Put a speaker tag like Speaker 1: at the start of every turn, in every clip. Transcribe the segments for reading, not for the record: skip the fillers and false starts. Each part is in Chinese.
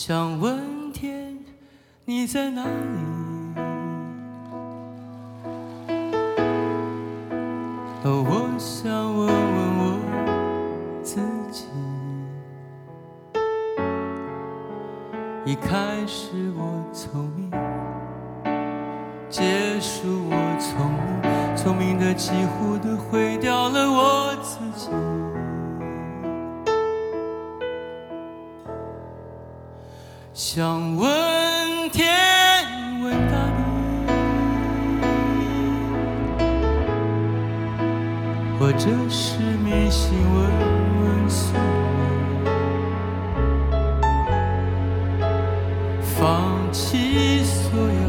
Speaker 1: 想问天，你在哪里？我想问问我自己。一开始我聪明，结束我聪明，聪明的几乎都毁掉了我自己。想问天，问大地，或者是迷信问问宿命，放弃所有，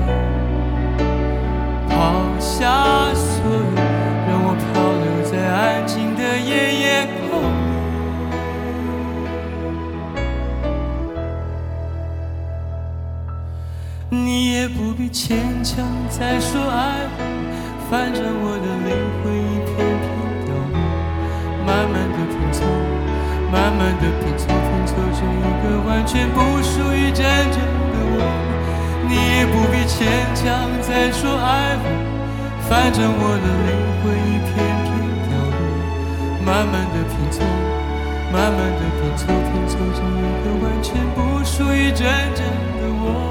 Speaker 1: 抛下所有，让我漂流在安静的夜夜空里。你也不必牵强再说爱我，反正我的灵魂一片片掉落，慢慢的拼凑，慢慢的拼凑，拼凑成一个完全不属于真正的我。你也不必牵强再说爱我，反正我的灵魂一片片掉落，慢慢的拼凑，慢慢的拼凑，拼凑成一个完全不属于真正的我。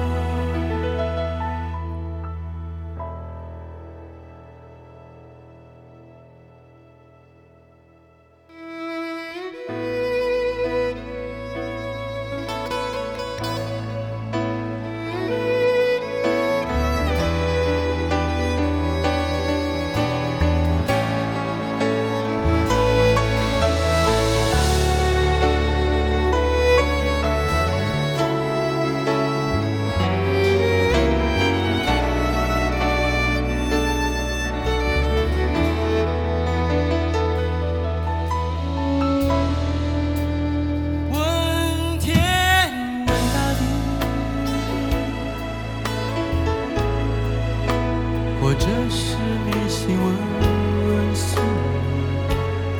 Speaker 1: 或者是迷信问问宿命，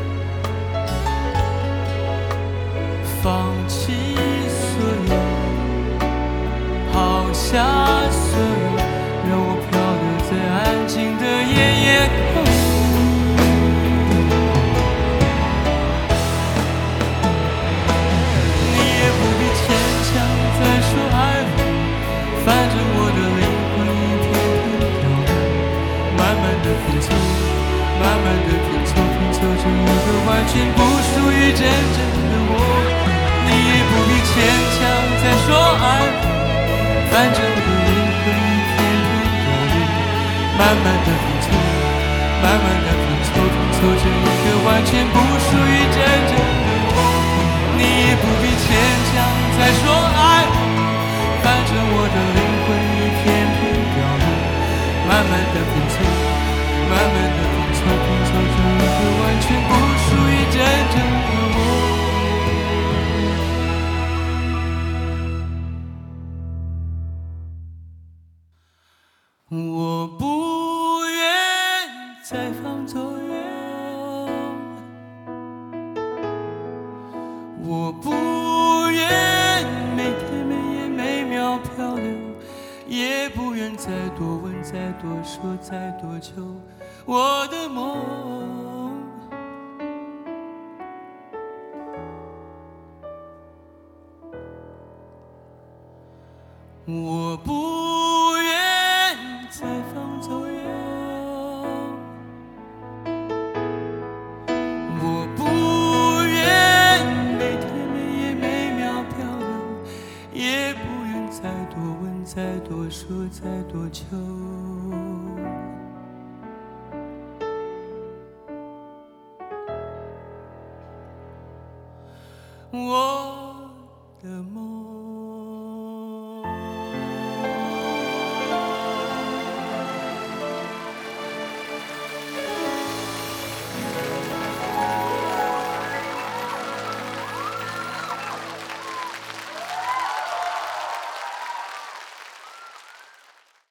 Speaker 1: 放弃所有，抛下所有，让我漂流在安静的夜夜空里。你也不必牵强再说爱我，反正我的灵魂一片片掉落，慢慢的拼凑，慢慢的拼凑，拼凑成一个完全不属于真正的我。你也不必牵强再说爱我，反正我的灵魂一片片掉落，慢慢的拼凑，慢慢的拼凑，拼凑成一个完全不属于真正的我。你也不必牵强再说爱我，反正我的灵魂一片片掉落，慢慢的拼凑，慢慢的拼凑，拼凑成一个完全不属于真正的我。我不愿再放走了，我不愿每天每夜每秒漂流，也不愿再多问再多说再多求我的梦。我不愿再放走了，我不愿每天每夜每秒漂流，也不愿再多问再多说再多求。